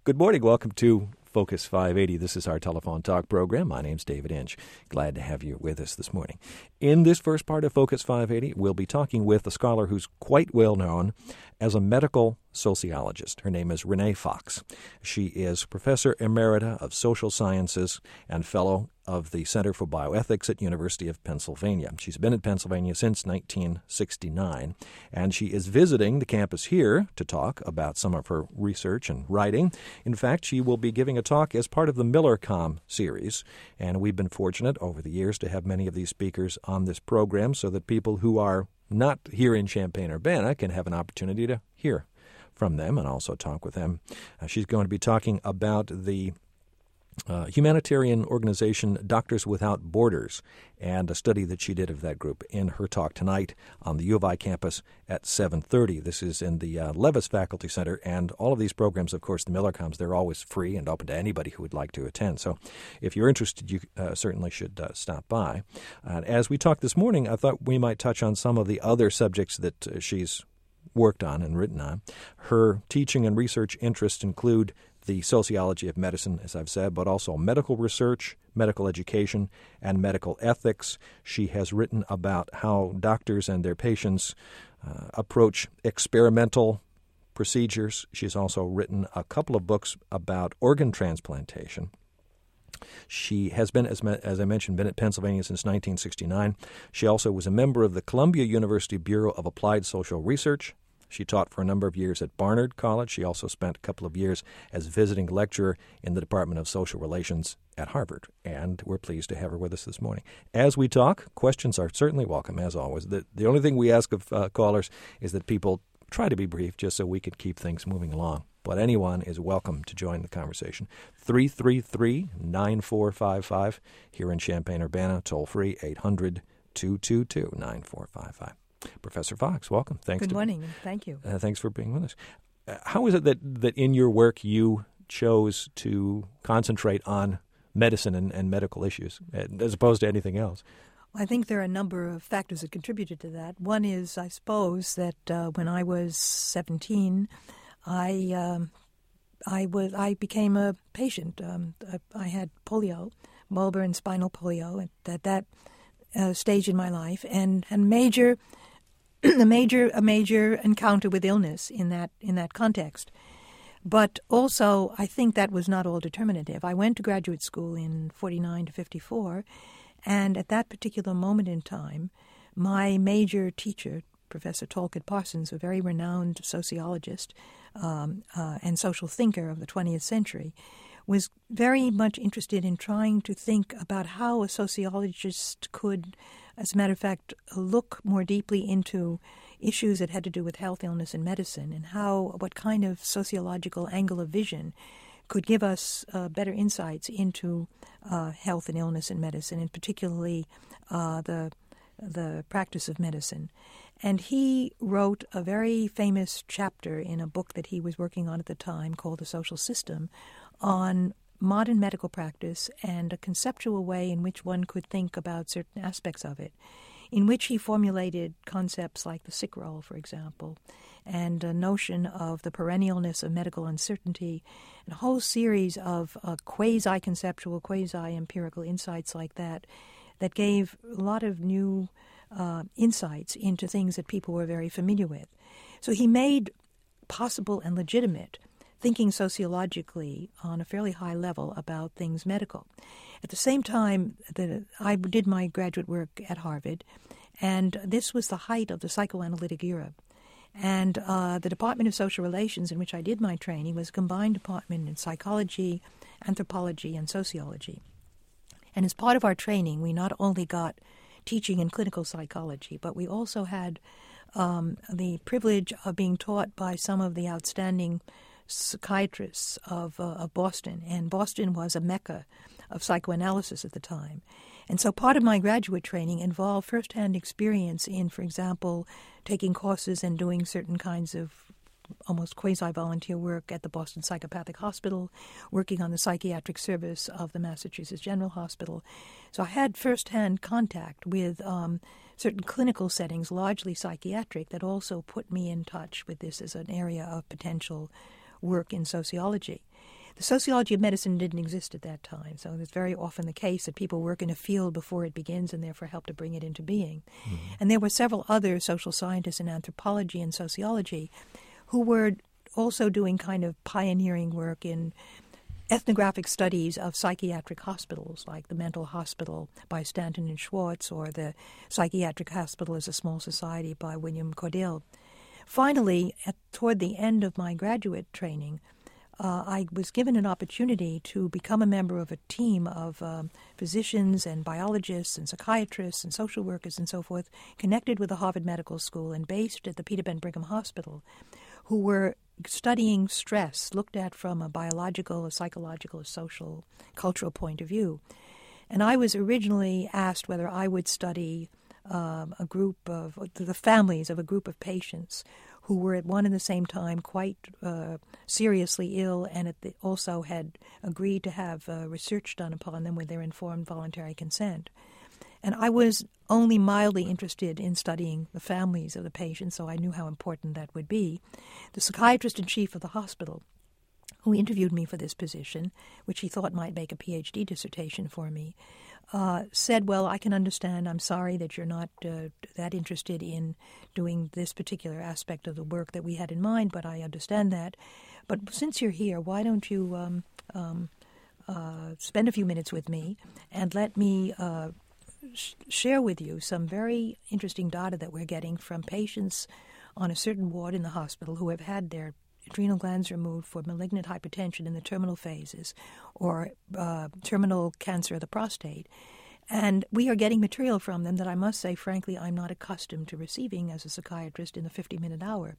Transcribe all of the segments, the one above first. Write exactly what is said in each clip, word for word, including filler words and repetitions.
Good morning. Welcome to Focus five eighty. This is our telephone talk program. My name's David Inch. Glad to have you with us this morning. In this first part of Focus five eighty, we'll be talking with a scholar who's quite well known as a medical sociologist. Her name is Renee Fox. She is Professor Emerita of Social Sciences and Fellow of the Center for Bioethics at University of Pennsylvania. She's been in Pennsylvania since nineteen sixty-nine, and she is visiting the campus here to talk about some of her research and writing. In fact, she will be giving a talk as part of the MillerCom series, and we've been fortunate over the years to have many of these speakers on this program so that people who are not here in Champaign-Urbana can have an opportunity to hear from them and also talk with them. Uh, she's going to be talking about the Uh, humanitarian organization Doctors Without Borders and a study that she did of that group in her talk tonight on the U of I campus at seven thirty. This is in the uh, Levis Faculty Center, and all of these programs, of course, the MillerComs, they're always free and open to anybody who would like to attend. So if you're interested, you uh, certainly should uh, stop by. Uh, as we talked this morning, I thought we might touch on some of the other subjects that uh, she's worked on and written on. Her teaching and research interests include the sociology of medicine, as I've said, but also medical research, medical education, and medical ethics. She has written about how doctors and their patients uh, approach experimental procedures. She's also written a couple of books about organ transplantation. She has been, as, as I mentioned, been at Pennsylvania since nineteen sixty-nine. She also was a member of the Columbia University Bureau of Applied Social Research. She taught for a number of years at Barnard College. She also spent a couple of years as visiting lecturer in the Department of Social Relations at Harvard. And we're pleased to have her with us this morning. As we talk, questions are certainly welcome, as always. The, the only thing we ask of uh, callers is that people try to be brief just so we can keep things moving along. But anyone is welcome to join the conversation. three three three, nine four five five here in Champaign-Urbana, toll free, eight hundred, two two two, nine four five five. Professor Fox, welcome. Thanks. Good to, morning, and thank you. Uh, thanks for being with us. Uh, how is it that, that in your work you chose to concentrate on medicine and, and medical issues as opposed to anything else? I think there are a number of factors that contributed to that. One is, I suppose, that uh, when I was seventeen, I um, I was I became a patient. Um, I had polio, bulbar and spinal polio, at that, that uh, stage in my life, and and major. a major a major encounter with illness in that in that context. But also, I think that was not all determinative. I went to graduate school in forty-nine to fifty-four, and at that particular moment in time, my major teacher, Professor Talcott Parsons, a very renowned sociologist um, uh, and social thinker of the twentieth century, was very much interested in trying to think about how a sociologist could, as a matter of fact, look more deeply into issues that had to do with health, illness, and medicine, and how what kind of sociological angle of vision could give us uh, better insights into uh, health and illness and medicine, and particularly uh, the the practice of medicine. And he wrote a very famous chapter in a book that he was working on at the time called The Social System on modern medical practice and a conceptual way in which one could think about certain aspects of it, in which he formulated concepts like the sick role, for example, and a notion of the perennialness of medical uncertainty, and a whole series of uh, quasi-conceptual, quasi-empirical insights like that that gave a lot of new uh, insights into things that people were very familiar with. So he made possible and legitimate thinking sociologically on a fairly high level about things medical. At the same time, the, I did my graduate work at Harvard, and this was the height of the psychoanalytic era. And uh, the Department of Social Relations in which I did my training was a combined department in psychology, anthropology, and sociology. And as part of our training, we not only got teaching in clinical psychology, but we also had um, the privilege of being taught by some of the outstanding psychiatrists of, uh, of Boston, and Boston was a mecca of psychoanalysis at the time. And so part of my graduate training involved firsthand experience in, for example, taking courses and doing certain kinds of almost quasi-volunteer work at the Boston Psychopathic Hospital, working on the psychiatric service of the Massachusetts General Hospital. So I had firsthand contact with um, certain clinical settings, largely psychiatric, that also put me in touch with this as an area of potential work in sociology. The sociology of medicine didn't exist at that time, so it's very often the case that people work in a field before it begins and therefore help to bring it into being. Mm-hmm. And there were several other social scientists in anthropology and sociology who were also doing kind of pioneering work in ethnographic studies of psychiatric hospitals, like the Mental Hospital by Stanton and Schwartz, or the Psychiatric Hospital as a Small Society by William Caudill. Finally, at, toward the end of my graduate training, uh, I was given an opportunity to become a member of a team of um, physicians and biologists and psychiatrists and social workers and so forth, connected with the Harvard Medical School and based at the Peter Ben Brigham Hospital, who were studying stress, looked at from a biological, a psychological, a social, cultural point of view. And I was originally asked whether I would study um, a group of, the families of a group of patients who were at one and the same time quite uh, seriously ill, and at the, also had agreed to have uh, research done upon them with their informed voluntary consent. And I was only mildly interested in studying the families of the patients, so I knew how important that would be. The psychiatrist-in-chief of the hospital, who interviewed me for this position, which he thought might make a P H D dissertation for me, uh, said, well, I can understand. I'm sorry that you're not uh, that interested in doing this particular aspect of the work that we had in mind, but I understand that. But since you're here, why don't you um, um, uh, spend a few minutes with me and let me uh, sh- share with you some very interesting data that we're getting from patients on a certain ward in the hospital who have had their adrenal glands removed for malignant hypertension in the terminal phases or uh, terminal cancer of the prostate. And we are getting material from them that I must say, frankly, I'm not accustomed to receiving as a psychiatrist in the fifty-minute hour.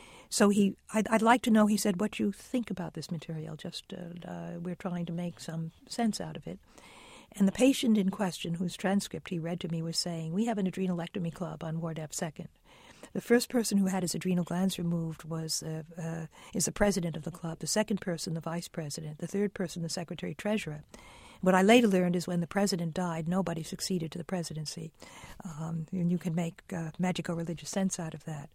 So he, I'd, I'd like to know, he said, what you think about this material. Just uh, uh, we're trying to make some sense out of it. And the patient in question, whose transcript he read to me, was saying, we have an adrenalectomy club on Ward F second. The first person who had his adrenal glands removed was uh, uh, is the president of the club. The second person, the vice president. The third person, the secretary-treasurer. What I later learned is when the president died, nobody succeeded to the presidency. Um, and you can make uh, magico-religious sense out of that.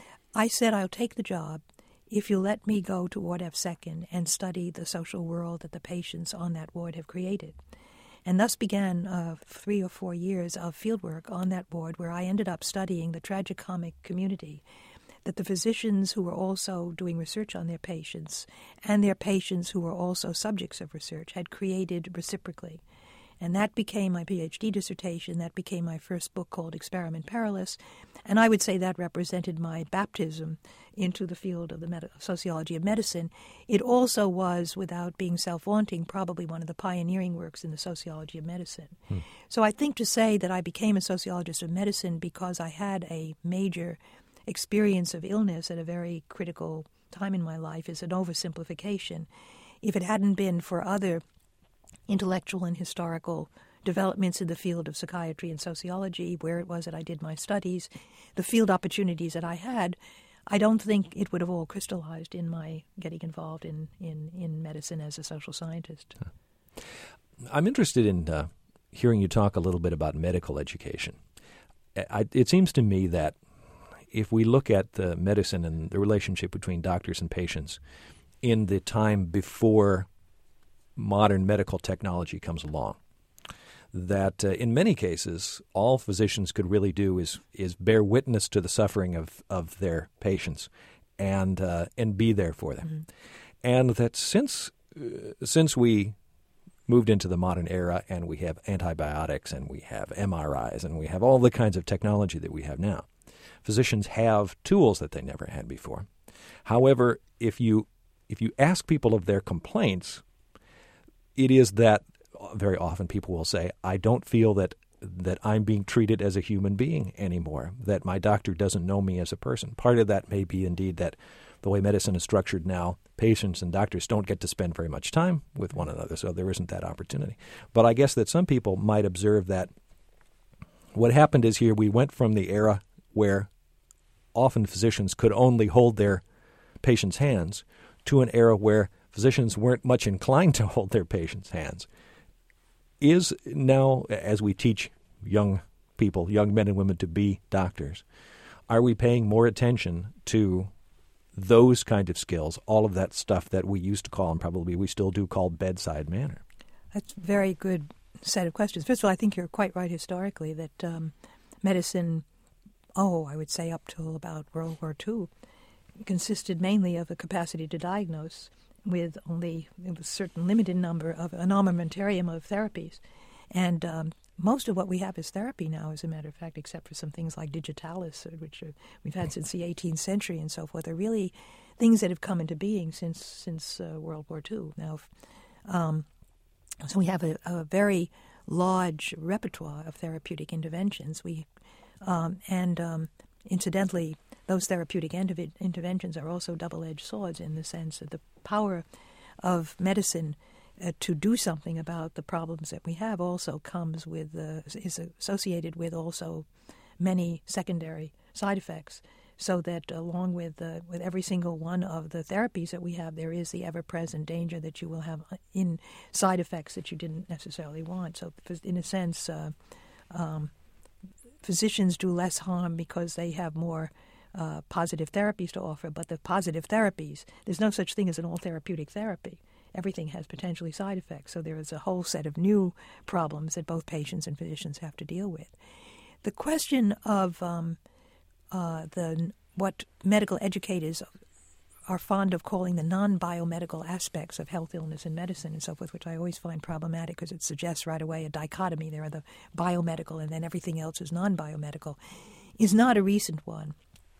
I said, I'll take the job if you let me go to Ward F second and study the social world that the patients on that ward have created. And thus began uh, three or four years of fieldwork on that ward, where I ended up studying the tragicomic community that the physicians who were also doing research on their patients and their patients who were also subjects of research had created reciprocally. And that became my P H D dissertation. That became my first book called Experiment Perilous. And I would say that represented my baptism into the field of the med- sociology of medicine. It also was, without being self-vaunting, probably one of the pioneering works in the sociology of medicine. Hmm. So I think to say that I became a sociologist of medicine because I had a major experience of illness at a very critical time in my life is an oversimplification. If it hadn't been for other intellectual and historical developments in the field of psychiatry and sociology, where it was that I did my studies, the field opportunities that I had, I don't think it would have all crystallized in my getting involved in, in, in medicine as a social scientist. I'm interested in uh, hearing you talk a little bit about medical education. I, it seems to me that if we look at the medicine and the relationship between doctors and patients in the time before modern medical technology comes along, that uh, in many cases all physicians could really do is is bear witness to the suffering of, of their patients and uh, and be there for them. Mm-hmm. And that since uh, since we moved into the modern era and we have antibiotics and we have M R Is and we have all the kinds of technology that we have now, physicians have tools that they never had before. However, if you if you ask people of their complaints, it is that very often people will say, I don't feel that that I'm being treated as a human being anymore, that my doctor doesn't know me as a person. Part of that may be indeed that the way medicine is structured now, patients and doctors don't get to spend very much time with one another, so there isn't that opportunity. But I guess that some people might observe that what happened is here we went from the era where often physicians could only hold their patients' hands to an era where physicians weren't much inclined to hold their patients' hands. Is now, as we teach young people, young men and women to be doctors, are we paying more attention to those kind of skills, all of that stuff that we used to call, and probably we still do call, bedside manner? That's a very good set of questions. First of all, I think you're quite right historically that um, medicine, oh, I would say up till about World War Two, consisted mainly of a capacity to diagnose with only a certain limited number of an armamentarium of therapies. And um, most of what we have is therapy now, as a matter of fact, except for some things like digitalis, which are, we've had since the eighteenth century and so forth, are really things that have come into being since since uh, World War Two. Now, um, so we have a, a very large repertoire of therapeutic interventions. We um, and um, incidentally, those therapeutic interv- interventions are also double-edged swords in the sense that the power of medicine uh, to do something about the problems that we have also comes with, uh, is associated with also many secondary side effects, so that along with uh, with every single one of the therapies that we have, there is the ever-present danger that you will have in side effects that you didn't necessarily want. So in a sense, uh, um, physicians do less harm because they have more uh, positive therapies to offer, but the positive therapies, there's no such thing as an all-therapeutic therapy. Everything has potentially side effects, so there is a whole set of new problems that both patients and physicians have to deal with. The question of um, uh, the what medical educators are fond of calling the non-biomedical aspects of health, illness, and medicine and so forth, which I always find problematic because it suggests right away a dichotomy. There are the biomedical and then everything else is non-biomedical, is not a recent one.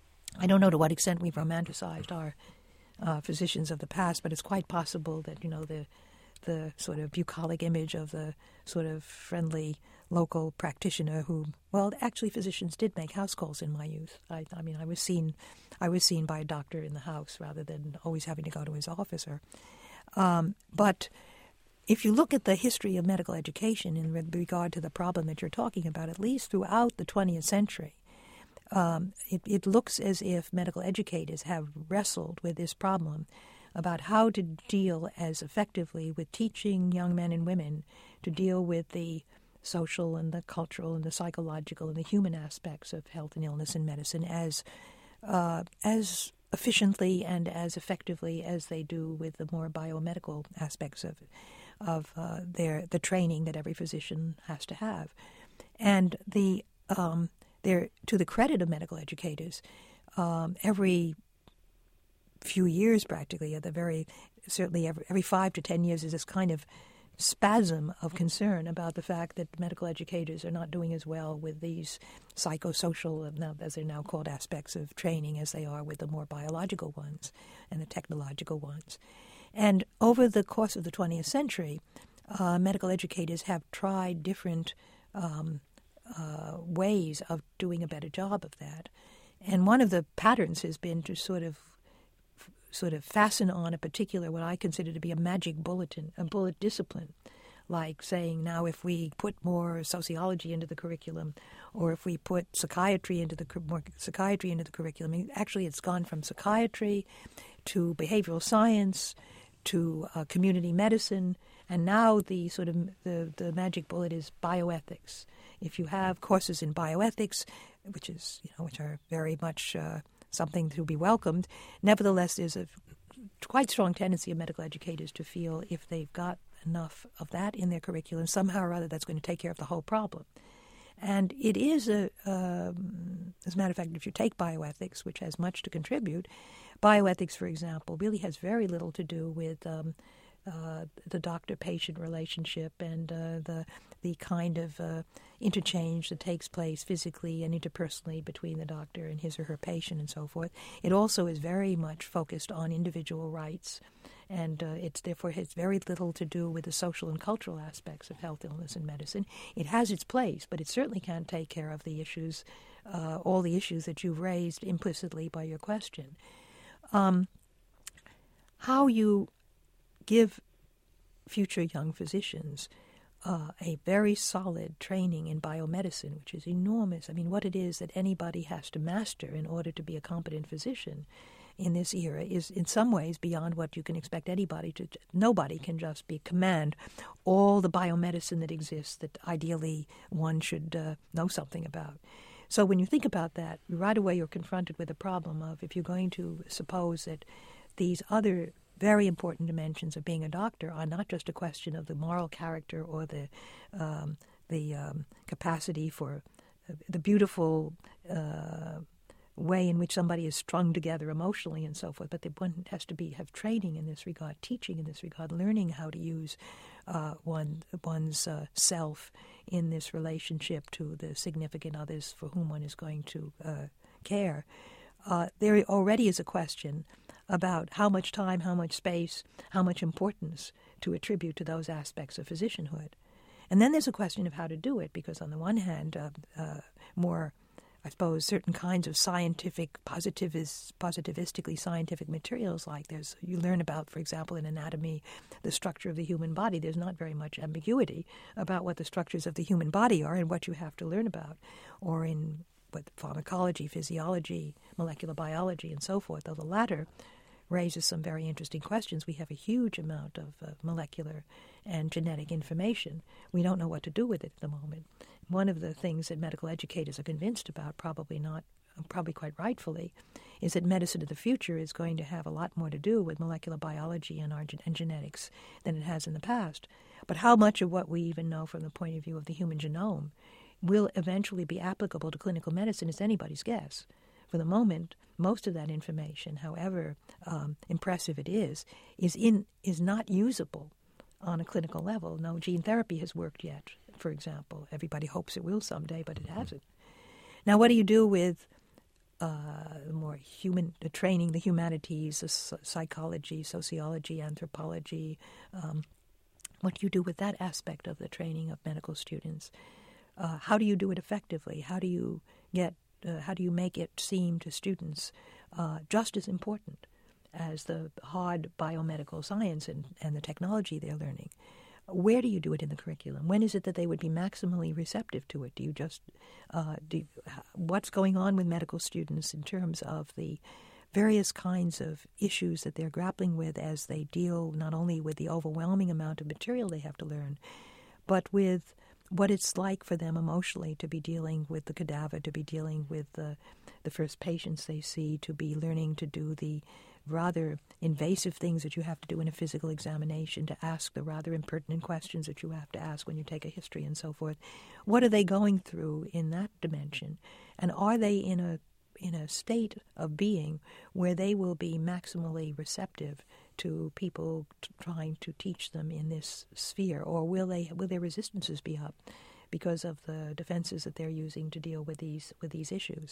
I don't know to what extent we've romanticized our uh, physicians of the past, but it's quite possible that, you know, the the sort of bucolic image of the sort of friendly local practitioner who, well, actually physicians did make house calls in my youth. I, I mean, I was seen, I was seen by a doctor in the house rather than always having to go to his office. Or, um, but if you look at the history of medical education in regard to the problem that you're talking about, at least throughout the twentieth century, um, it, it looks as if medical educators have wrestled with this problem about how to deal as effectively with teaching young men and women to deal with the social and the cultural and the psychological and the human aspects of health and illness and medicine as uh, as efficiently and as effectively as they do with the more biomedical aspects of of uh, their the training that every physician has to have. And the um, there to the credit of medical educators, um, every few years practically, at the very certainly every, every five to ten years, is this kind of spasm of concern about the fact that medical educators are not doing as well with these psychosocial, now, as they're now called, aspects of training as they are with the more biological ones and the technological ones. And over the course of the twentieth century, uh, medical educators have tried different um, uh, ways of doing a better job of that. And one of the patterns has been to sort of sort of fasten on a particular, what I consider to be a magic bulletin, a bullet discipline, like saying, now if we put more sociology into the curriculum, or if we put psychiatry into the more psychiatry into the curriculum. I mean, actually, it's gone from psychiatry to behavioral science to uh, community medicine, and now the sort of the, the magic bullet is bioethics. If you have courses in bioethics, which is you know which are very much uh, something to be welcomed, nevertheless, there's a quite strong tendency of medical educators to feel if they've got enough of that in their curriculum, somehow or other that's going to take care of the whole problem. And it is, a, um, as a matter of fact, if you take bioethics, which has much to contribute, bioethics, for example, really has very little to do with um, uh, the doctor-patient relationship and uh, the the kind of uh, interchange that takes place physically and interpersonally between the doctor and his or her patient and so forth. It also is very much focused on individual rights, and uh, it's therefore has very little to do with the social and cultural aspects of health, illness, and medicine. It has its place, but it certainly can't take care of the issues, uh, all the issues that you've raised implicitly by your question. Um, how you give future young physicians Uh, a very solid training in biomedicine, which is enormous. I mean, what it is that anybody has to master in order to be a competent physician in this era is in some ways beyond what you can expect anybody to. Nobody can just be command all the biomedicine that exists that ideally one should uh, know something about. So when you think about that, right away you're confronted with the problem of if you're going to suppose that these other very important dimensions of being a doctor are not just a question of the moral character or the um, the um, capacity for uh, the beautiful uh, way in which somebody is strung together emotionally and so forth, but that one has to be have training in this regard, teaching in this regard, learning how to use uh, one one's uh, self in this relationship to the significant others for whom one is going to uh, care. Uh, there already is a question about how much time, how much space, how much importance to attribute to those aspects of physicianhood. And then there's a question of how to do it, because on the one hand, uh, uh, more, I suppose, certain kinds of scientific, positivist, positivistically scientific materials, like there's, you learn about, for example, in anatomy, the structure of the human body. There's not very much ambiguity about what the structures of the human body are and what you have to learn about. Or in what pharmacology, physiology, molecular biology, and so forth, though the latter raises some very interesting questions. We have a huge amount of uh, molecular and genetic information. We don't know what to do with it at the moment. One of the things that medical educators are convinced about, probably not, probably quite rightfully, is that medicine of the future is going to have a lot more to do with molecular biology and, our, and genetics than it has in the past. But how much of what we even know from the point of view of the human genome will eventually be applicable to clinical medicine is anybody's guess. For the moment, most of that information, however um, impressive it is, is in is not usable on a clinical level. No gene therapy has worked yet, for example. Everybody hopes it will someday, but it hasn't. Now, what do you do with uh, more human the training, the humanities, the psychology, sociology, anthropology? Um, what do you do with that aspect of the training of medical students? Uh, how do you do it effectively? How do you get Uh, how do you make it seem to students uh, just as important as the hard biomedical science and, and the technology they're learning? Where do you do it in the curriculum? When is it that they would be maximally receptive to it? Do you just uh, do you, what's going on with medical students in terms of the various kinds of issues that they're grappling with as they deal not only with the overwhelming amount of material they have to learn, but with what it's like for them emotionally to be dealing with the cadaver, to be dealing with the, the first patients they see, to be learning to do the rather invasive things that you have to do in a physical examination, to ask the rather impertinent questions that you have to ask when you take a history and so forth. What are they going through in that dimension? And are they in a in a state of being where they will be maximally receptive to people t- trying to teach them in this sphere, or will they will their resistances be up because of the defenses that they're using to deal with these with these issues?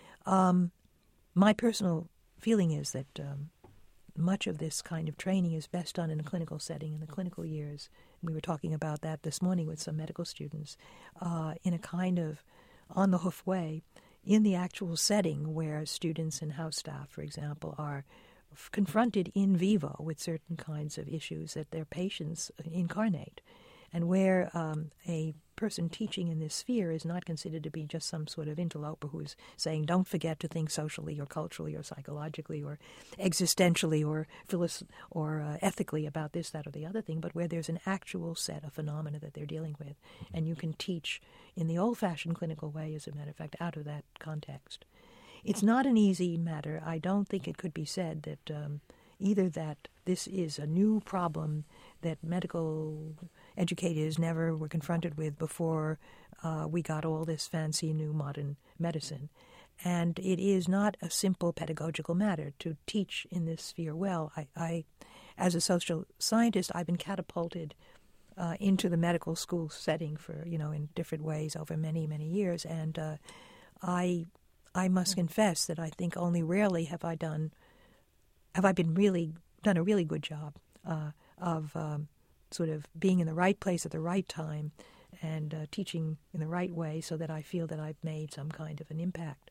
Um, my personal feeling is that um, much of this kind of training is best done in a clinical setting in the clinical years. We were talking about that this morning with some medical students uh, in a kind of on-the-hoof way, in the actual setting where students and house staff, for example, are confronted in vivo with certain kinds of issues that their patients incarnate, and where um, a person teaching in this sphere is not considered to be just some sort of interloper who's saying, don't forget to think socially or culturally or psychologically or existentially or phyllis- or uh, ethically about this, that, or the other thing, but where there's an actual set of phenomena that they're dealing with. And you can teach in the old-fashioned clinical way, as a matter of fact, out of that context. It's not an easy matter. I don't think it could be said that um, either that this is a new problem that medical educators never were confronted with before uh, we got all this fancy new modern medicine. And it is not a simple pedagogical matter to teach in this sphere well. I, I as a social scientist, I've been catapulted uh, into the medical school setting for, you know, in different ways over many, many years. And uh, I... I must confess that I think only rarely have I done, have I been really done a really good job uh, of um, sort of being in the right place at the right time and uh, teaching in the right way so that I feel that I've made some kind of an impact.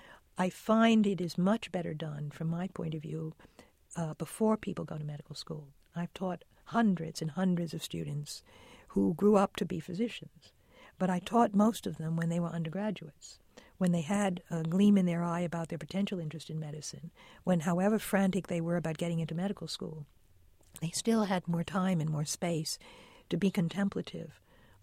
I find it is much better done, from my point of view, uh, before people go to medical school. I've taught hundreds and hundreds of students who grew up to be physicians, but I taught most of them when they were undergraduates, when they had a gleam in their eye about their potential interest in medicine, when however frantic they were about getting into medical school, they still had more time and more space to be contemplative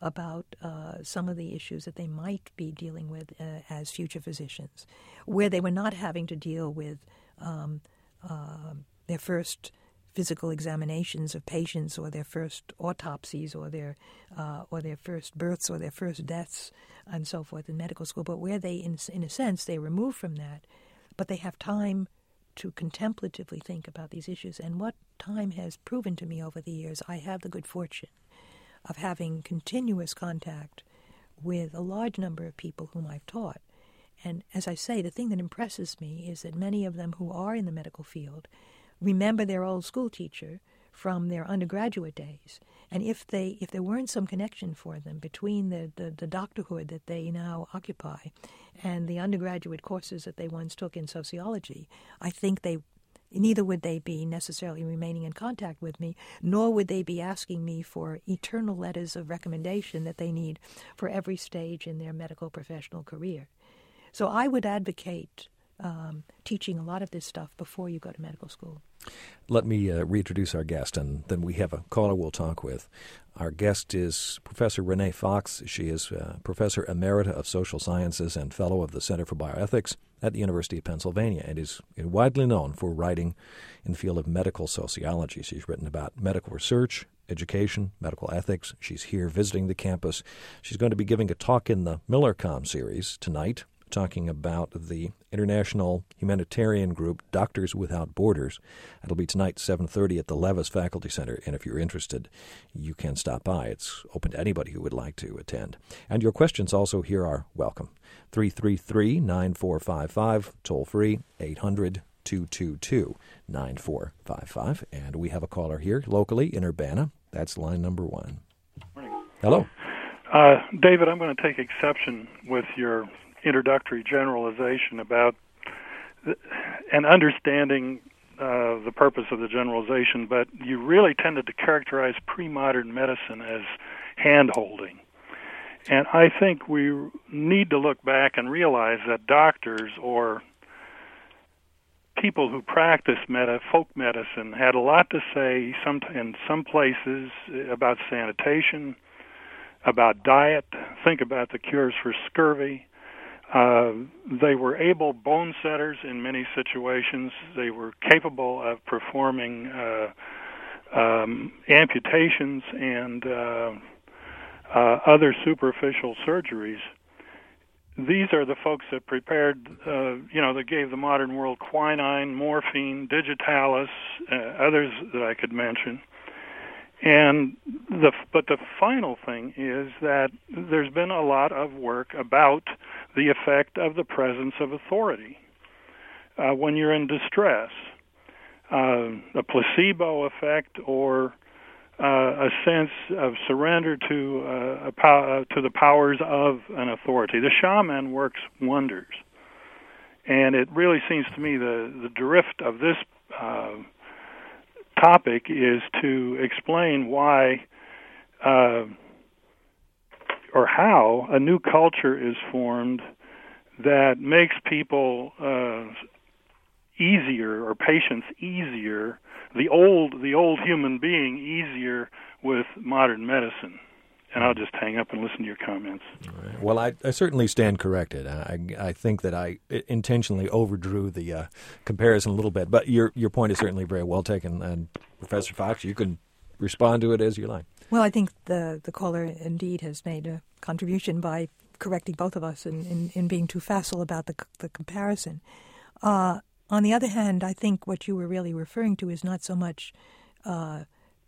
about uh, some of the issues that they might be dealing with uh, as future physicians, where they were not having to deal with um, uh, their first physical examinations of patients, or their first autopsies, or their uh, or their first births, or their first deaths, and so forth in medical school. But where they, in, in a sense, they remove from that, but they have time to contemplatively think about these issues. And what time has proven to me over the years, I have the good fortune of having continuous contact with a large number of people whom I've taught. And as I say, the thing that impresses me is that many of them who are in the medical field remember their old school teacher from their undergraduate days. And if they if there weren't some connection for them between the, the, the doctorhood that they now occupy and the undergraduate courses that they once took in sociology, I think they neither would they be necessarily remaining in contact with me, nor would they be asking me for eternal letters of recommendation that they need for every stage in their medical professional career. So I would advocate um, teaching a lot of this stuff before you go to medical school. Let me uh, reintroduce our guest, and then we have a caller we'll talk with. Our guest is Professor Renee Fox. She is uh, Professor Emerita of Social Sciences and Fellow of the Center for Bioethics at the University of Pennsylvania, and is widely known for writing in the field of medical sociology. She's written about medical research, education, medical ethics. She's here visiting the campus. She's going to be giving a talk in the MillerCom series tonight, talking about the international humanitarian group Doctors Without Borders. It'll be tonight, seven thirty at the Levis Faculty Center, and if you're interested, you can stop by. It's open to anybody who would like to attend. And your questions also here are welcome. three three three, nine four five five, toll free, eight hundred, two two two, nine four five five. And we have a caller here locally in Urbana. That's line number one. Morning. Hello. Uh, David, I'm going to take exception with your introductory generalization about the, and understanding uh, the purpose of the generalization, but you really tended to characterize pre-modern medicine as hand-holding. And I think we need to look back and realize that doctors or people who practice meta, folk medicine had a lot to say some, in some places about sanitation, about diet. Think about the cures for scurvy. Uh, they were able bone setters in many situations. They were capable of performing uh, um, amputations and uh, uh, other superficial surgeries. These are the folks that prepared, uh, you know, that gave the modern world quinine, morphine, digitalis, uh, others that I could mention. And the but the final thing is that there's been a lot of work about the effect of the presence of authority uh, when you're in distress, uh, a placebo effect, or uh, a sense of surrender to uh, a pow- uh, to the powers of an authority. The shaman works wonders, and it really seems to me the the drift of this Uh, topic is to explain why uh, or how a new culture is formed that makes people uh, easier, or patients easier, the old the old human being easier with modern medicine. And I'll just hang up and listen to your comments. All right. Well, I, I certainly stand corrected. I, I think that I intentionally overdrew the uh, comparison a little bit, but your your point is certainly very well taken. And Professor Fox, you can respond to it as you like. Well, I think the the caller indeed has made a contribution by correcting both of us in, in, in being too facile about the the comparison. Uh, on the other hand, I think what you were really referring to is not so much Uh,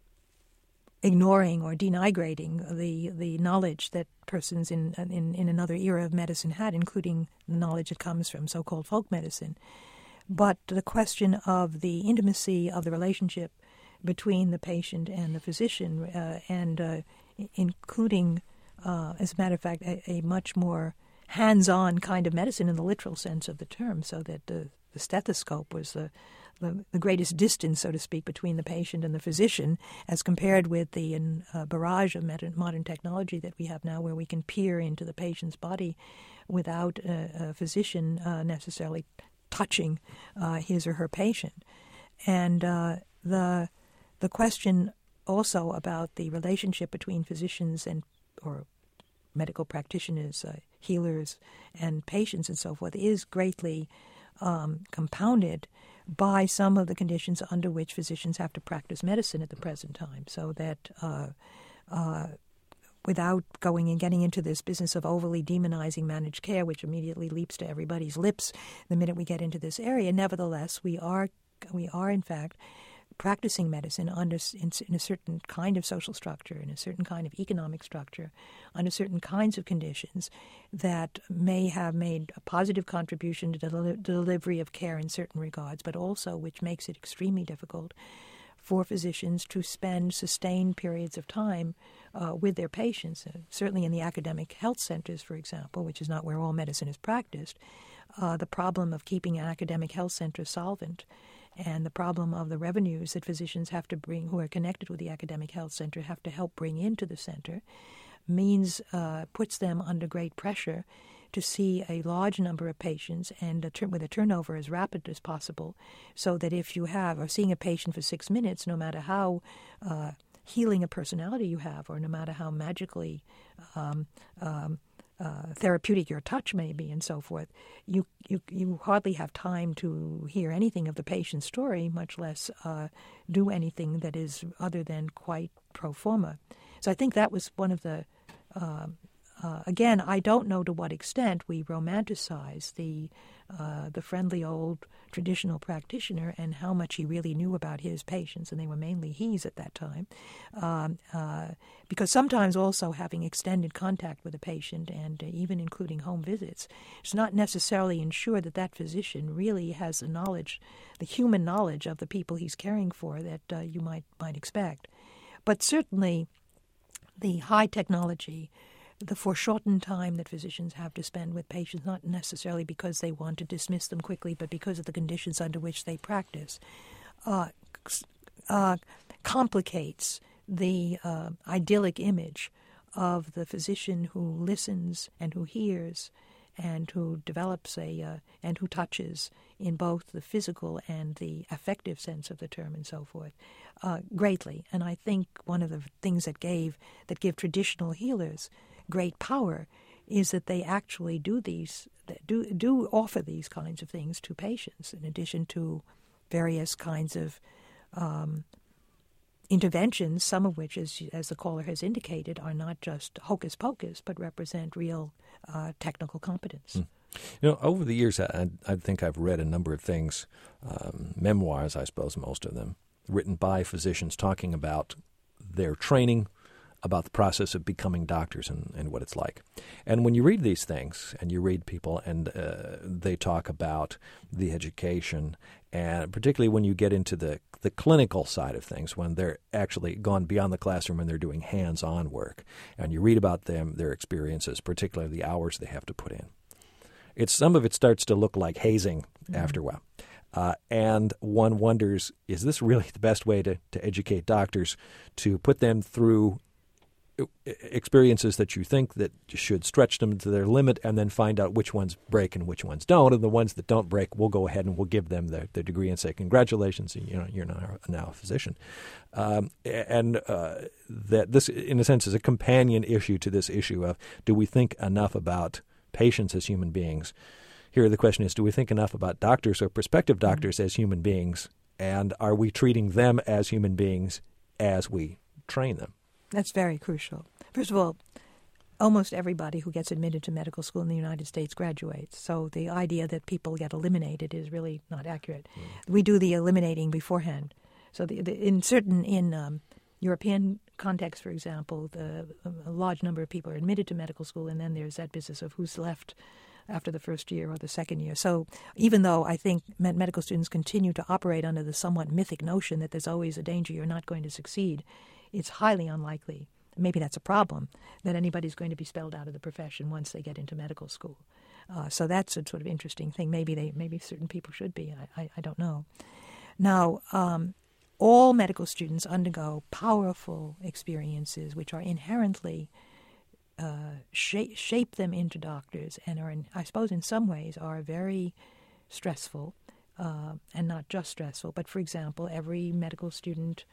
ignoring or denigrating the the knowledge that persons in, in in another era of medicine had, including the knowledge that comes from so-called folk medicine, but the question of the intimacy of the relationship between the patient and the physician, uh, and uh, including, uh, as a matter of fact, a, a much more hands-on kind of medicine in the literal sense of the term, so that the, the stethoscope was the The, the greatest distance, so to speak, between the patient and the physician, as compared with the uh, barrage of med- modern technology that we have now, where we can peer into the patient's body without a, a physician uh, necessarily touching uh, his or her patient. And uh, the the question also about the relationship between physicians and or medical practitioners, uh, healers, and patients and so forth is greatly um, compounded by some of the conditions under which physicians have to practice medicine at the present time. So that uh, uh, without going and getting into this business of overly demonizing managed care, which immediately leaps to everybody's lips the minute we get into this area, nevertheless, we are we are in fact practicing medicine under in, in a certain kind of social structure, in a certain kind of economic structure, under certain kinds of conditions that may have made a positive contribution to the deli- delivery of care in certain regards, but also which makes it extremely difficult for physicians to spend sustained periods of time uh, with their patients. Uh, certainly in the academic health centers, for example, which is not where all medicine is practiced, uh, the problem of keeping an academic health center solvent and the problem of the revenues that physicians have to bring, who are connected with the academic health center, have to help bring into the center, means uh, puts them under great pressure to see a large number of patients and a tur- with a turnover as rapid as possible, so that if you have, or seeing a patient for six minutes, no matter how uh, healing a personality you have, or no matter how magically um, um, Uh, therapeutic your touch may be, and so forth, you, you you hardly have time to hear anything of the patient's story, much less uh, do anything that is other than quite pro forma. So I think that was one of the, uh, uh, again, I don't know to what extent we romanticize the uh, the friendly old traditional practitioner and how much he really knew about his patients, and they were mainly he's at that time, um, uh, because sometimes also having extended contact with a patient and uh, even including home visits, it's not necessarily ensured that that physician really has the knowledge, the human knowledge of the people he's caring for that uh, you might might expect. But certainly the high technology, the foreshortened time that physicians have to spend with patients, not necessarily because they want to dismiss them quickly, but because of the conditions under which they practice, uh, uh, complicates the uh, idyllic image of the physician who listens and who hears and who develops a uh, and who touches in both the physical and the affective sense of the term and so forth uh, greatly. And I think one of the things that gave that give traditional healers great power is that they actually do these do do offer these kinds of things to patients, in addition to various kinds of um, interventions, some of which, as as the caller has indicated, are not just hocus pocus, but represent real uh, technical competence. Mm. You know, over the years, I, I think I've read a number of things, um, memoirs, I suppose, most of them, written by physicians talking about their training, about the process of becoming doctors and, and what it's like. And when you read these things, and you read people, and uh, they talk about the education, and particularly when you get into the, the clinical side of things, when they're actually gone beyond the classroom and they're doing hands-on work, and you read about them, their experiences, particularly the hours they have to put in, it's some of it starts to look like hazing mm-hmm. after a while. Uh, and one wonders, is this really the best way to, to educate doctors, to put them through experiences that you think that should stretch them to their limit, and then find out which ones break and which ones don't, and the ones that don't break, we'll go ahead and we'll give them their, their degree and say, congratulations, you know, you're now, now a physician. Um, and uh, that this, in a sense, is a companion issue to this issue of, do we think enough about patients as human beings? Here the question is, do we think enough about doctors or prospective doctors mm-hmm. as human beings, and are we treating them as human beings as we train them? That's very crucial. First of all, almost everybody who gets admitted to medical school in the United States graduates. So the idea that people get eliminated is really not accurate. Mm. We do the eliminating beforehand. So the, the, in certain in um, European context, for example, the, a large number of people are admitted to medical school, and then there's that business of who's left after the first year or the second year. So even though I think med- medical students continue to operate under the somewhat mythic notion that there's always a danger you're not going to succeed, it's highly unlikely, maybe that's a problem, that anybody's going to be expelled out of the profession once they get into medical school. Uh, so that's a sort of interesting thing. Maybe they, maybe certain people should be. I, I, I don't know. Now, um, all medical students undergo powerful experiences which are inherently uh, shape, shape them into doctors, and are, in, I suppose, in some ways are very stressful, uh, and not just stressful. But for example, every medical student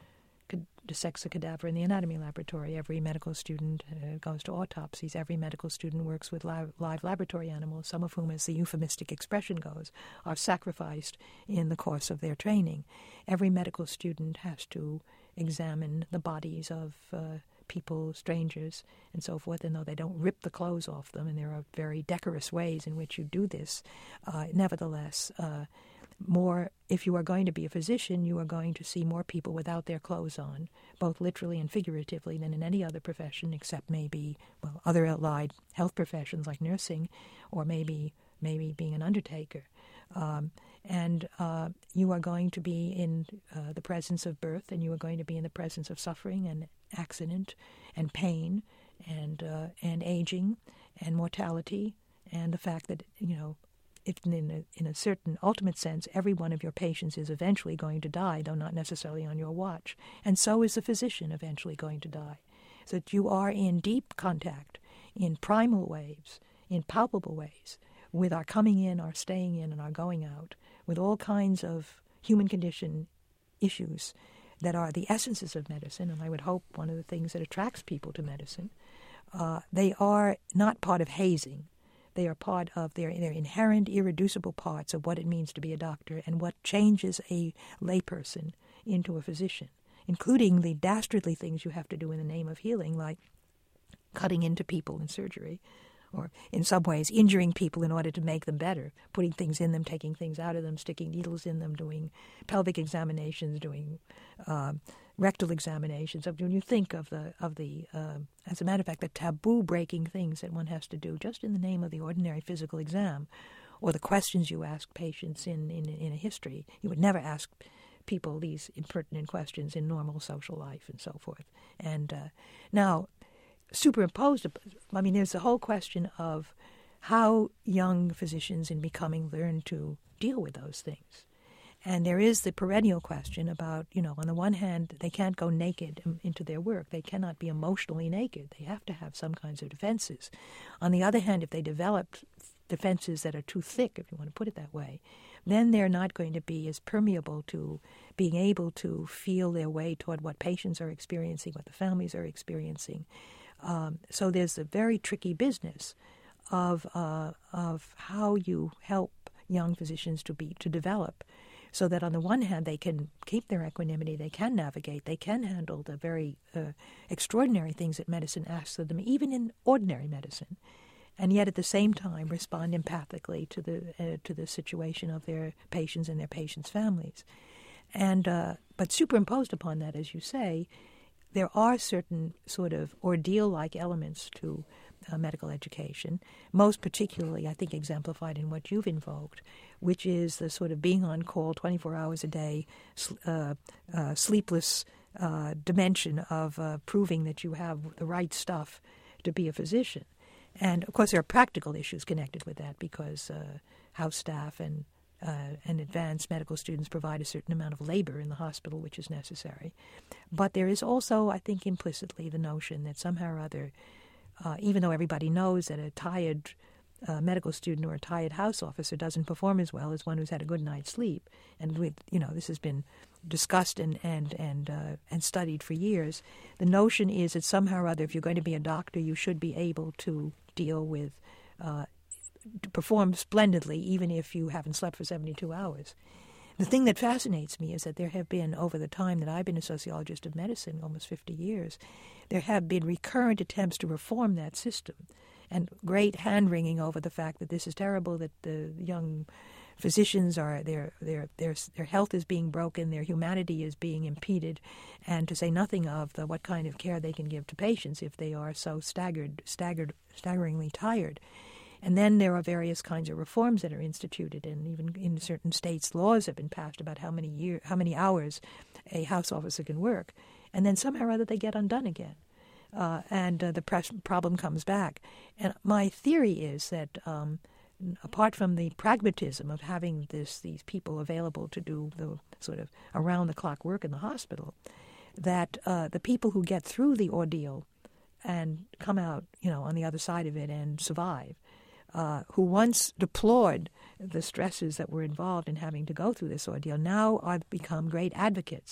dissects a cadaver in the anatomy laboratory. Every medical student uh, goes to autopsies. Every medical student works with live, live laboratory animals, some of whom, as the euphemistic expression goes, are sacrificed in the course of their training. Every medical student has to examine the bodies of uh, people, strangers, and so forth, and though they don't rip the clothes off them, and there are very decorous ways in which you do this, uh, nevertheless, uh, more, if you are going to be a physician, you are going to see more people without their clothes on, both literally and figuratively, than in any other profession, except maybe, well, other allied health professions like nursing, or maybe maybe being an undertaker. Um, and uh, you are going to be in uh, the presence of birth, and you are going to be in the presence of suffering and accident and pain and uh, and aging and mortality, and the fact that, you know, if in a, in a certain ultimate sense, every one of your patients is eventually going to die, though not necessarily on your watch. And so is the physician eventually going to die. So that you are in deep contact, in primal ways, in palpable ways, with our coming in, our staying in, and our going out, with all kinds of human condition issues that are the essences of medicine, and I would hope one of the things that attracts people to medicine. Uh, they are not part of hazing. They are part of their, their inherent, irreducible parts of what it means to be a doctor and what changes a layperson into a physician, including the dastardly things you have to do in the name of healing, like cutting into people in surgery, or in some ways injuring people in order to make them better, putting things in them, taking things out of them, sticking needles in them, doing pelvic examinations, doing uh, rectal examinations. When you think of the, of the uh, as a matter of fact, the taboo-breaking things that one has to do just in the name of the ordinary physical exam, or the questions you ask patients in, in, in a history, you would never ask people these impertinent questions in normal social life and so forth. And uh, now, superimposed, I mean, there's the whole question of how young physicians in becoming learn to deal with those things. And there is the perennial question about, you know, on the one hand, they can't go naked into their work. They cannot be emotionally naked. They have to have some kinds of defenses. On the other hand, if they develop defenses that are too thick, if you want to put it that way, then they're not going to be as permeable to being able to feel their way toward what patients are experiencing, what the families are experiencing. Um, so there's a very tricky business of uh, of how you help young physicians to be to develop, so that on the one hand they can keep their equanimity, they can navigate, they can handle the very uh, extraordinary things that medicine asks of them, even in ordinary medicine, and yet at the same time respond empathically to the uh, to the situation of their patients and their patients' families. And uh, but superimposed upon that, as you say, there are certain sort of ordeal-like elements to uh, medical education, most particularly, I think, exemplified in what you've invoked, which is the sort of being on call twenty-four hours a day, uh, uh, sleepless uh, dimension of uh, proving that you have the right stuff to be a physician. And, of course, there are practical issues connected with that because uh, house staff and Uh, and advanced medical students provide a certain amount of labor in the hospital, which is necessary. But there is also, I think, implicitly the notion that somehow or other, uh, even though everybody knows that a tired uh, medical student or a tired house officer doesn't perform as well as one who's had a good night's sleep, and with, you know, this has been discussed and and and uh, and studied for years, the notion is that somehow or other, if you're going to be a doctor, you should be able to deal with uh, to perform splendidly, even if you haven't slept for seventy-two hours. The thing that fascinates me is that there have been, over the time that I've been a sociologist of medicine, almost fifty years, there have been recurrent attempts to reform that system, and great hand-wringing over the fact that this is terrible, that the young physicians are, their their their their health is being broken, their humanity is being impeded, and to say nothing of the what kind of care they can give to patients if they are so staggered, staggered, staggeringly tired. And then there are various kinds of reforms that are instituted, and even in certain states, laws have been passed about how many year, how many hours a house officer can work. And then somehow or other they get undone again, uh, and uh, the pres- problem comes back. And my theory is that um, apart from the pragmatism of having this these people available to do the sort of around-the-clock work in the hospital, that uh, the people who get through the ordeal and come out, you know, on the other side of it and survive, Uh, who once deplored the stresses that were involved in having to go through this ordeal, now are become great advocates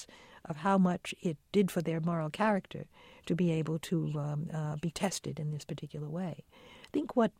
of how much it did for their moral character to be able to um, uh, be tested in this particular way. I think what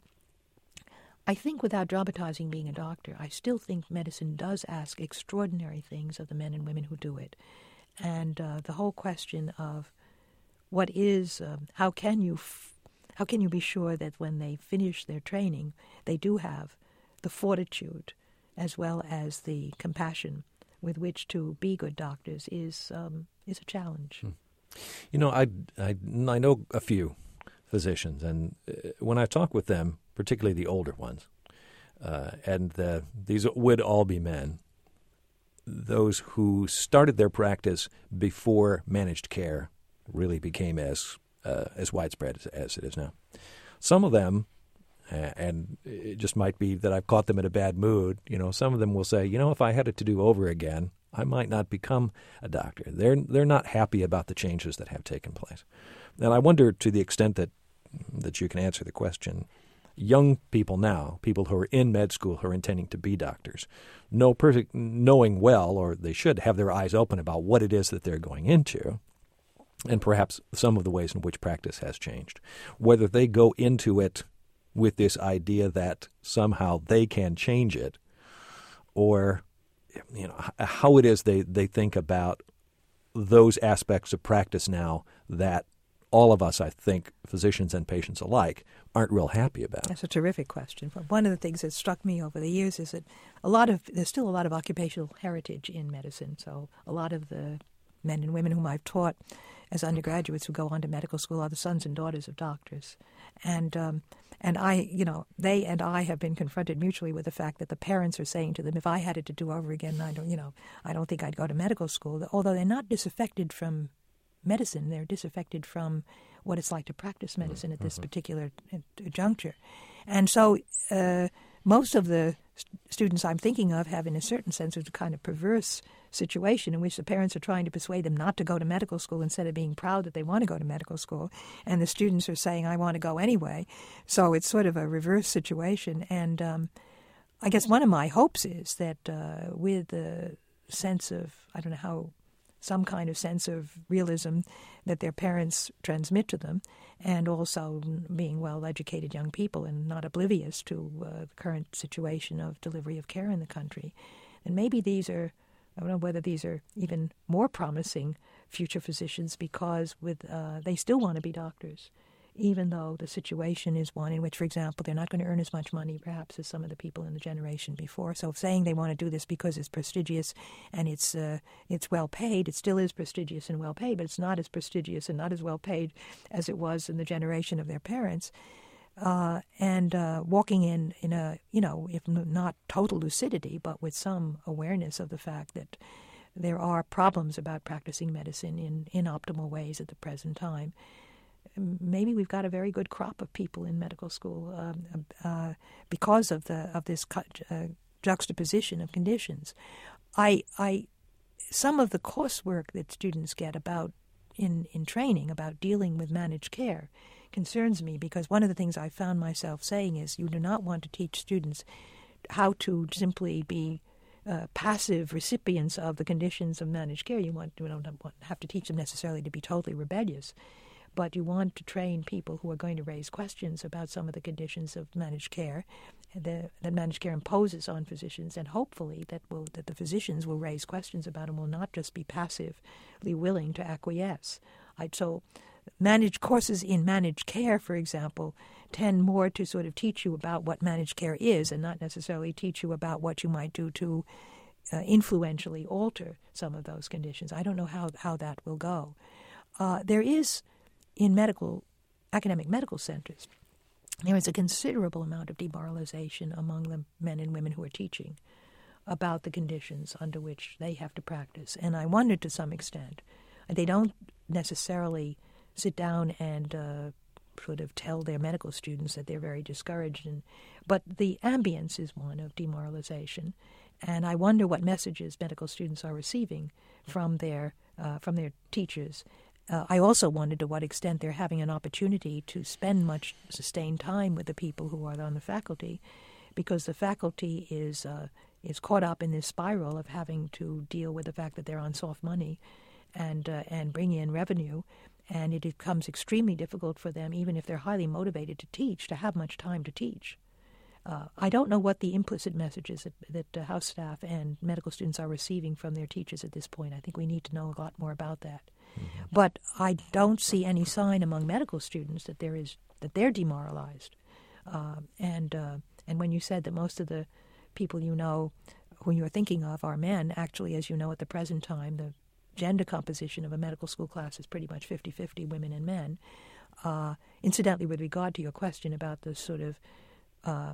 I think without dramatizing being a doctor, I still think medicine does ask extraordinary things of the men and women who do it. And uh, the whole question of what is, um, how can you, f- how can you be sure that when they finish their training, they do have the fortitude as well as the compassion with which to be good doctors is um, is a challenge. Hmm. You know, I, I, I know a few physicians, and uh, when I talk with them, particularly the older ones, uh, and the, these would all be men, those who started their practice before managed care really became as uh, as widespread as, as it is now. Some of them, uh, and it just might be that I've caught them in a bad mood, you know, some of them will say, you know, if I had it to do over again, I might not become a doctor. They're they're not happy about the changes that have taken place. And I wonder, to the extent that that you can answer the question, young people now, people who are in med school who are intending to be doctors, know perfect, knowing well, or they should have their eyes open about what it is that they're going into, and perhaps some of the ways in which practice has changed. Whether they go into it with this idea that somehow they can change it, or you know how it is they, they think about those aspects of practice now that all of us, I think, physicians and patients alike, aren't real happy about. That's a terrific question. One of the things that struck me over the years is that a lot of there's still a lot of occupational heritage in medicine. So a lot of the men and women whom I've taught as undergraduates who go on to medical school are the sons and daughters of doctors. And um, and I, you know, they and I have been confronted mutually with the fact that the parents are saying to them, if I had it to do over again, I don't, you know, I don't think I'd go to medical school. Although they're not disaffected from medicine, they're disaffected from what it's like to practice medicine at this mm-hmm. particular juncture. And so uh, most of the st- students I'm thinking of have, in a certain sense, a kind of perverse situation in which the parents are trying to persuade them not to go to medical school instead of being proud that they want to go to medical school. And the students are saying, I want to go anyway. So it's sort of a reverse situation. And um, I guess one of my hopes is that uh, with the sense of, I don't know how, some kind of sense of realism that their parents transmit to them, and also being well-educated young people and not oblivious to uh, the current situation of delivery of care in the country. And maybe these are, I don't know whether these are even more promising future physicians, because with uh, they still want to be doctors, even though the situation is one in which, for example, they're not going to earn as much money perhaps as some of the people in the generation before. So saying they want to do this because it's prestigious and it's uh, it's well paid, it still is prestigious and well paid, but it's not as prestigious and not as well paid as it was in the generation of their parents. Uh, and uh, walking in, in a, you know, if not total lucidity, but with some awareness of the fact that there are problems about practicing medicine in inoptimal ways at the present time. Maybe we've got a very good crop of people in medical school um, uh, because of the of this uh, juxtaposition of conditions. I, I, some of the coursework that students get about in, in training about dealing with managed care concerns me, because one of the things I found myself saying is you do not want to teach students how to simply be uh, passive recipients of the conditions of managed care. You want you don't have to teach them necessarily to be totally rebellious, but you want to train people who are going to raise questions about some of the conditions of managed care the, that managed care imposes on physicians, and hopefully that will that the physicians will raise questions about and will not just be passively willing to acquiesce. I, so managed courses in managed care, for example, tend more to sort of teach you about what managed care is and not necessarily teach you about what you might do to uh, influentially alter some of those conditions. I don't know how, how that will go. Uh, there is in medical, academic medical centers, there is a considerable amount of demoralization among the men and women who are teaching about the conditions under which they have to practice. And I wonder to some extent, they don't necessarily sit down and uh, sort of tell their medical students that they're very discouraged, and, but the ambience is one of demoralization. And I wonder what messages medical students are receiving from their uh, from their teachers. Uh, I also wonder to what extent they're having an opportunity to spend much sustained time with the people who are on the faculty, because the faculty is uh, is caught up in this spiral of having to deal with the fact that they're on soft money and uh, and bring in revenue. And it becomes extremely difficult for them, even if they're highly motivated to teach, to have much time to teach. Uh, I don't know what the implicit messages that, that uh, house staff and medical students are receiving from their teachers at this point. I think we need to know a lot more about that. Mm-hmm. But I don't see any sign among medical students that there is that they're demoralized. Uh, and uh, and when you said that most of the people you know, who you're thinking of, are men, actually, as you know, at the present time, the gender composition of a medical school class is pretty much fifty-fifty women and men. Uh, incidentally, with regard to your question about the sort of uh,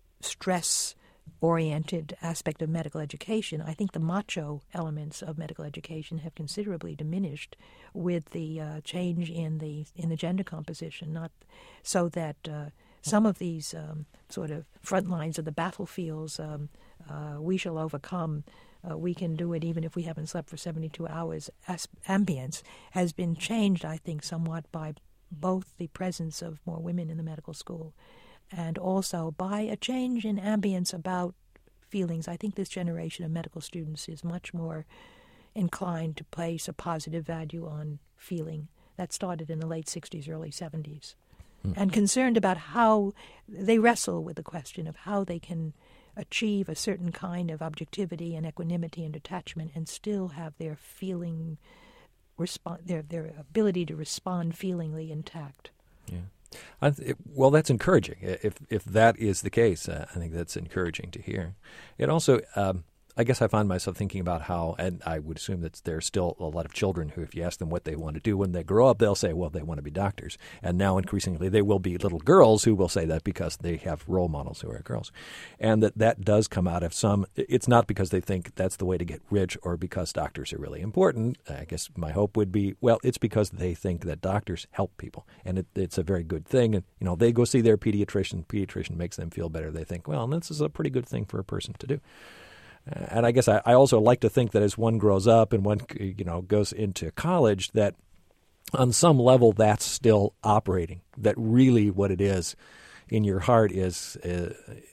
stress-oriented aspect of medical education, I think the macho elements of medical education have considerably diminished with the uh, change in the in the gender composition. Not so that uh, some of these um, sort of front lines of the battlefields, um, uh, we shall overcome. Uh, we can do it even if we haven't slept for seventy-two hours. As- ambience has been changed, I think, somewhat by both the presence of more women in the medical school and also by a change in ambience about feelings. I think this generation of medical students is much more inclined to place a positive value on feeling. That started in the late sixties, early seventies. Hmm. And concerned about how they wrestle with the question of how they can achieve a certain kind of objectivity and equanimity and detachment and still have their feeling, respond, their their ability to respond feelingly intact. Yeah. I th- it, well, that's encouraging. If if that is the case, uh, I think that's encouraging to hear. It also, um, I guess I find myself thinking about how, and I would assume that there's still a lot of children who, if you ask them what they want to do when they grow up, they'll say, well, they want to be doctors. And now increasingly they will be little girls who will say that because they have role models who are girls. And that that does come out of some, it's not because they think that's the way to get rich or because doctors are really important. I guess my hope would be, well, it's because they think that doctors help people. And it, it's a very good thing. And, you know, they go see their pediatrician, pediatrician makes them feel better. They think, well, this is a pretty good thing for a person to do. And I guess I, I also like to think that as one grows up and one, you know, goes into college, that on some level that's still operating, that really what it is in your heart is uh,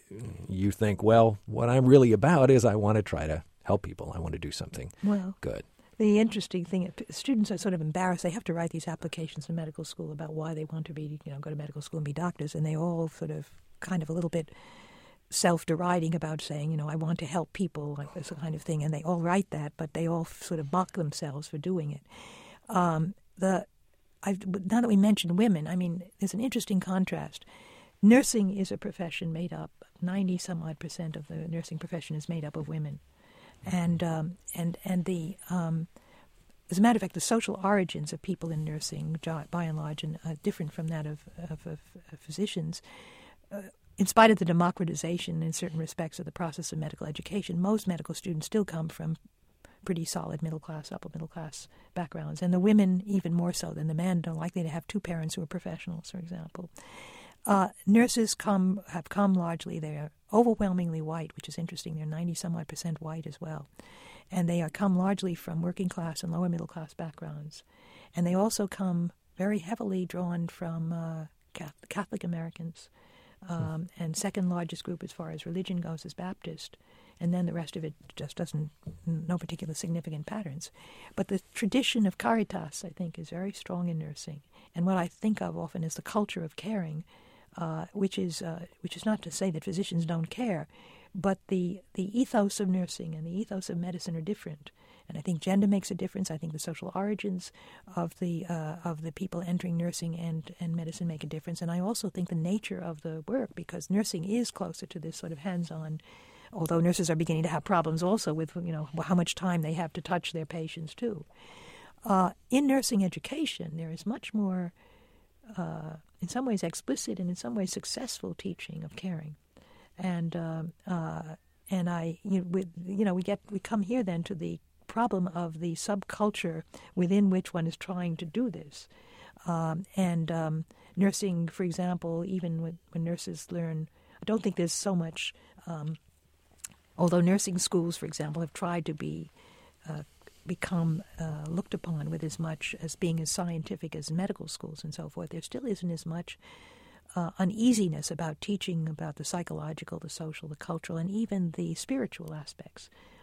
you think, well, what I'm really about is I want to try to help people. I want to do something well, good. The interesting thing, students are sort of embarrassed. They have to write these applications to medical school about why they want to be, you know, go to medical school and be doctors, and they all sort of kind of a little bit self-deriding about saying, you know, I want to help people, like this kind of thing, and they all write that, but they all sort of mock themselves for doing it. Um, the I've, now that we mentioned women, I mean, there's an interesting contrast. Nursing is a profession made up, ninety some odd percent of the nursing profession is made up of women, and um, and and the um, as a matter of fact, the social origins of people in nursing, by and large, and uh, different from that of of, of, of physicians. Uh, In spite of the democratization in certain respects of the process of medical education, most medical students still come from pretty solid middle-class, upper-middle-class backgrounds. And the women, even more so than the men, are likely to have two parents who are professionals, for example. Uh, nurses come have come largely, they're overwhelmingly white, which is interesting. They're ninety-some-odd percent white as well. And they are come largely from working-class and lower-middle-class backgrounds. And they also come very heavily drawn from uh, Catholic Americans. Um, and second largest group as far as religion goes is Baptist, and then the rest of it just doesn't, no particular significant patterns. But the tradition of caritas, I think, is very strong in nursing. And what I think of often is the culture of caring, uh, which is uh, which is not to say that physicians don't care, but the, the ethos of nursing and the ethos of medicine are different. And I think gender makes a difference. I think the social origins of the uh, of the people entering nursing and, and medicine make a difference. And I also think the nature of the work, because nursing is closer to this sort of hands-on, although nurses are beginning to have problems also with, you know, how much time they have to touch their patients too. Uh, in nursing education, there is much more, uh, in some ways explicit and in some ways successful teaching of caring. And um, uh, and I, you know, we, you know, we get we come here then to the problem of the subculture within which one is trying to do this. Um, and um, nursing, for example, even when, when nurses learn, I don't think there's so much, um, although nursing schools, for example, have tried to be uh, become uh, looked upon with as much as being as scientific as medical schools and so forth, there still isn't as much uh, uneasiness about teaching about the psychological, the social, the cultural, and even the spiritual aspects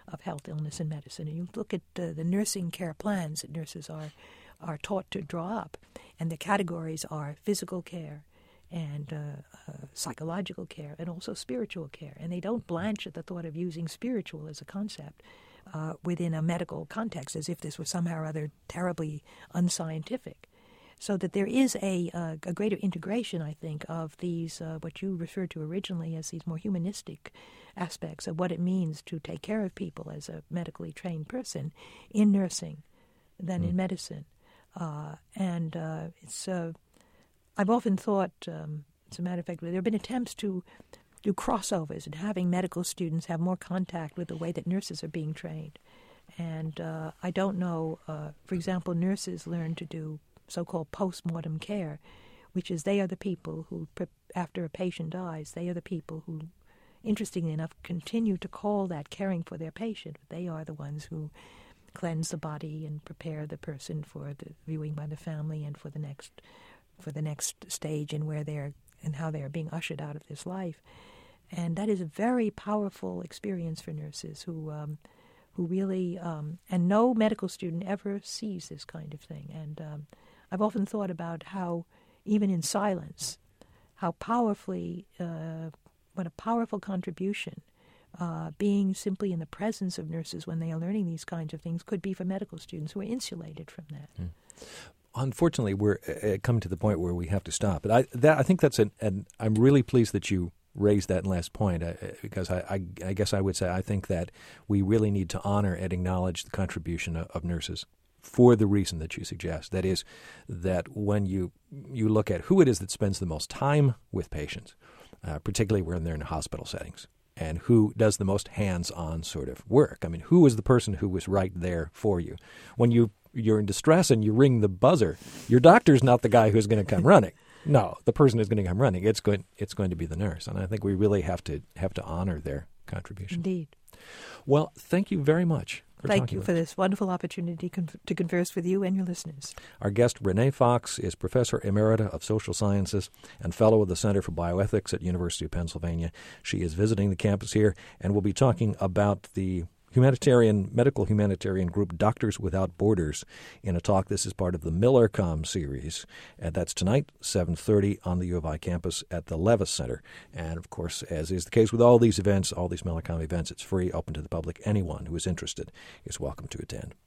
of health, illness, and medicine. And you look at uh, the nursing care plans that nurses are are taught to draw up, and the categories are physical care and uh, uh, psychological care and also spiritual care. And they don't blanch at the thought of using spiritual as a concept uh, within a medical context as if this was somehow or other terribly unscientific. So that there is a, uh, a greater integration, I think, of these, uh, what you referred to originally as these more humanistic aspects of what it means to take care of people as a medically trained person in nursing than mm. in medicine. Uh, and uh, it's, uh, I've often thought, um, as a matter of fact, there have been attempts to do crossovers and having medical students have more contact with the way that nurses are being trained. And uh, I don't know, uh, for example, nurses learn to do so-called post-mortem care, which is they are the people who, after a patient dies, they are the people who, interestingly enough, continue to call that caring for their patient. They are the ones who cleanse the body and prepare the person for the viewing by the family and for the next for the next stage in where they're and how they are being ushered out of this life. And that is a very powerful experience for nurses who um, who really um, and no medical student ever sees this kind of thing. And um, I've often thought about how, even in silence, how powerfully, uh, what a powerful contribution uh, being simply in the presence of nurses when they are learning these kinds of things could be for medical students who are insulated from that. Mm. Unfortunately, we're uh, coming to the point where we have to stop. But I, that, I think that's an, and I'm really pleased that you raised that last point uh, because I, I, I guess I would say I think that we really need to honor and acknowledge the contribution of, of nurses for the reason that you suggest. That is, that when you you look at who it is that spends the most time with patients, uh, particularly when they're in hospital settings, and who does the most hands-on sort of work. I mean, who is the person who was right there for you? When you, you're in distress and you ring the buzzer, your doctor's not the guy who's going to come running. No, the person who's going to come running, it's going it's going to be the nurse. And I think we really have to have to honor their contribution. Indeed. Well, thank you very much. Thank you for this wonderful opportunity con- to converse with you and your listeners. Our guest, Renee Fox, is Professor Emerita of Social Sciences and Fellow of the Center for Bioethics at University of Pennsylvania. She is visiting the campus here, and we'll be talking about the humanitarian, medical humanitarian group Doctors Without Borders in a talk. This is part of the MillerCom series, and that's tonight, seven thirty on the U of I campus at the Levis Center. And, of course, as is the case with all these events, all these MillerCom events, it's free, open to the public. Anyone who is interested is welcome to attend.